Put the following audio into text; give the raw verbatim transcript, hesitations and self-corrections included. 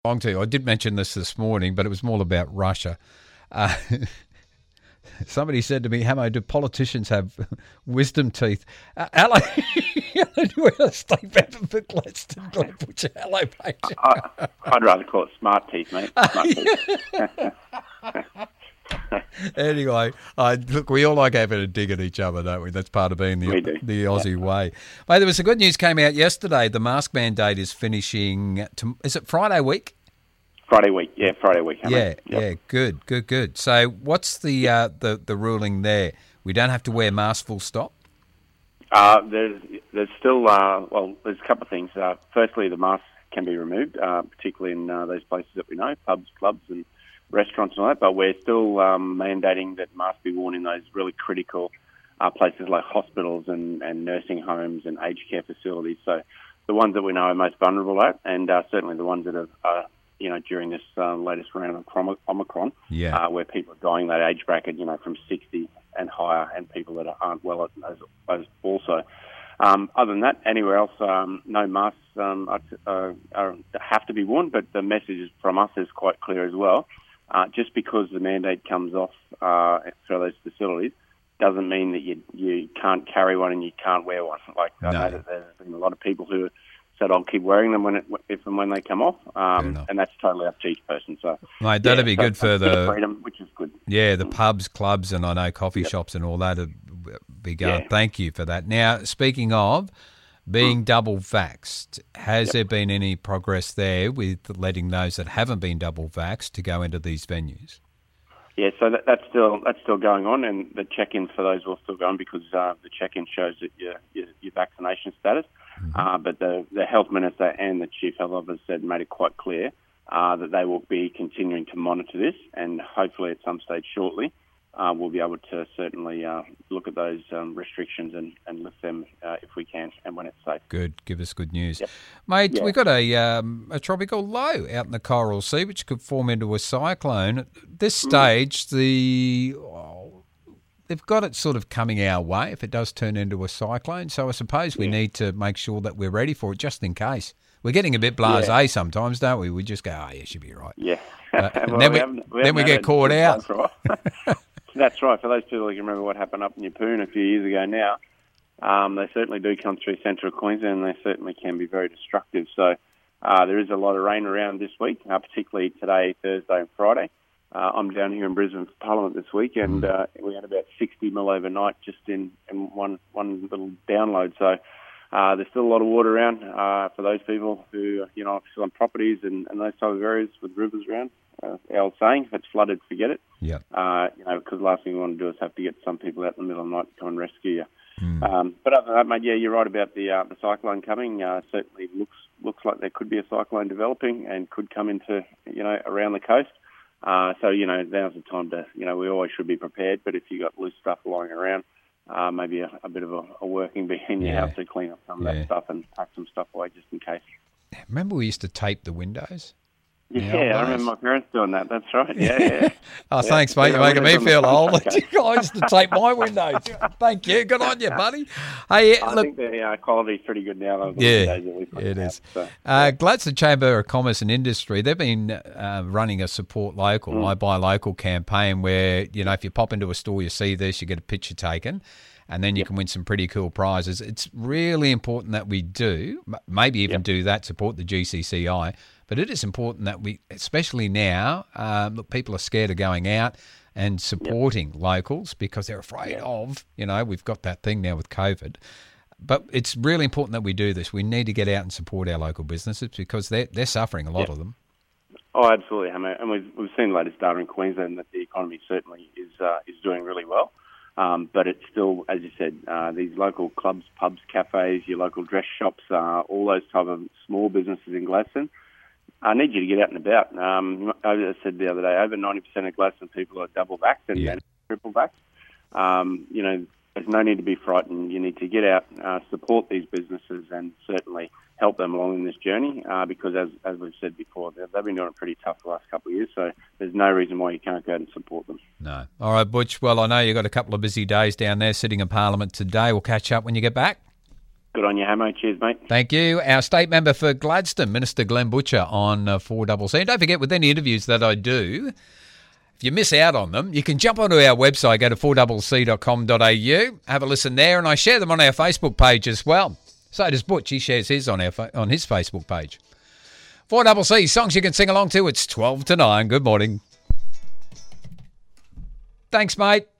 belong to. I did mention this this morning, but it was more about Russia. Uh, somebody said to me, Hamo, do politicians have wisdom teeth? Uh, hello. Stay pepper for Gladstone. Glad put your hello page. I, I'd rather call it smart teeth, mate. Smart teeth. Anyway, uh, look, we all like having a dig at each other, don't we? That's part of being the, We do. the Aussie Yeah. way. Mate, there was some good news came out yesterday. The mask mandate is finishing, to, is it Friday week? Friday week, yeah, Friday week. Yeah, Yep. yeah, good, good, good. So what's the, uh, the the ruling there? We don't have to wear masks full stop? Uh, there's there's still, uh, well, there's a couple of things. Uh, firstly, the masks can be removed, uh, particularly in uh, those places that we know, pubs, clubs and restaurants and all that, but we're still um, mandating that masks be worn in those really critical uh, places like hospitals and, and nursing homes and aged care facilities. So the ones that we know are most vulnerable at, and uh, certainly the ones that are, uh, you know, during this uh, latest round of Chrom- Omicron, Yeah. uh, where people are dying that age bracket, you know, from sixty and higher, and people that aren't well at those, those also. Um, other than that, anywhere else, um, no masks um, are, are, are, have to be worn, but the message from us is quite clear as well. Uh, just because the mandate comes off uh, for those facilities doesn't mean that you you can't carry one and you can't wear one. Like I No. know that there's been a lot of people who said I'll keep wearing them when it, if and when they come off, um, enough. and that's totally up to each person. So, Mate, that'd yeah, be so good for it's a bit of the, freedom, which is good. yeah, the pubs, clubs, and I know coffee Yep. shops and all that would be going. Yeah. Thank you for that. Now, speaking of being double vaxxed, has Yep. there been any progress there with letting those that haven't been double vaxxed to go into these venues? Yeah, so that, that's still that's still going on, and the check-ins for those will still go on because uh, the check-in shows that your your, your vaccination status. Mm-hmm. Uh, but the the health minister and the chief health officer said made it quite clear uh, that they will be continuing to monitor this, and hopefully at some stage shortly uh, we'll be able to certainly uh, look at those um, restrictions and, and lift them uh, if we can and when it's safe. Good. Give us good news. Yep. Mate, Yeah. we've got a um, a tropical low out in the Coral Sea, which could form into a cyclone. At this stage, the oh, they've got it sort of coming our way if it does turn into a cyclone. So I suppose we Yeah. need to make sure that we're ready for it just in case. We're getting a bit blasé Yeah. sometimes, don't we? We just go, oh, yeah, should be right. Yeah. Uh, Well, then we, haven't- then haven't we had get it caught since out. for a while. That's right. For those people who can remember what happened up in Yeppoon a few years ago now, um, they certainly do come through central Queensland, and they certainly can be very destructive. So uh, there is a lot of rain around this week, uh, particularly today, Thursday and Friday. Uh, I'm down here in Brisbane for Parliament this week, and uh, we had about sixty mil overnight just in, in one, one little download. So uh, there's still a lot of water around uh, for those people who, you know, still on properties and, and those type of areas with rivers around. Uh, our old saying, if it's flooded, forget it. Yeah. Uh, you know, because the last thing we want to do is have to get some people out in the middle of the night to come and rescue you. Mm. Um, but other than that, mate, yeah, you're right about the uh, the cyclone coming. Uh, certainly looks looks like there could be a cyclone developing and could come into, you know, around the coast. Uh, so, you know, now's the time to, you know, we always should be prepared, but if you've got loose stuff lying around, uh, maybe a, a bit of a, a working bee in your Yeah. house to clean up some of Yeah. that stuff and pack some stuff away just in case. Remember we used to tape the windows? Yeah, Yeah, I nice. remember my parents doing that. That's right. Yeah, yeah. Oh, Yeah. thanks, mate. You're Yeah, making me windows feel on the old. front, okay. I used to tape my windows. Thank you. Good on you, buddy. Hey, I look, think the uh, quality's pretty good now. Though, the Yeah, windows that we put it out, is. So, uh, Gladstone Chamber of Commerce and Industry, they've been uh, running a support local, Mm. I buy local campaign where, you know, if you pop into a store, you see this, you get a picture taken, and then you can win some pretty cool prizes. It's really important that we do, m- maybe even Yep. do that, support the G C C I, but it is important that we, especially now, um, look, people are scared of going out and supporting locals because they're afraid Yep. of, you know, we've got that thing now with COVID. But it's really important that we do this. We need to get out and support our local businesses because they're, they're suffering, a lot Yep. of them. Oh, absolutely. I mean, and we've, we've seen the latest data in Queensland that the economy certainly is uh, is doing really well. Um, but it's still, as you said, uh, these local clubs, pubs, cafes, your local dress shops, uh, all those type of small businesses in Gladstone, I need you to get out and about. Um, as I said the other day, over ninety percent of Gladstone people are double vaxxed and, Yeah. and triple vaxxed. Um, you know, there's no need to be frightened. You need to get out, uh, support these businesses and certainly help them along in this journey uh, because, as, as we've said before, they've, they've been doing it pretty tough the last couple of years, so there's no reason why you can't go out and support them. No. All right, Butch. Well, I know you've got a couple of busy days down there sitting in Parliament today. We'll catch up when you get back. Good on you, Hamo. Cheers, mate. Thank you. Our state member for Gladstone, Minister Glenn Butcher, on uh, four C C. And don't forget, with any interviews that I do, if you miss out on them, you can jump onto our website, go to four C C dot com dot a u, have a listen there, and I share them on our Facebook page as well. So does Butch. He shares his on our on his Facebook page. four C C, songs you can sing along to. It's twelve to nine. Good morning. Thanks, mate.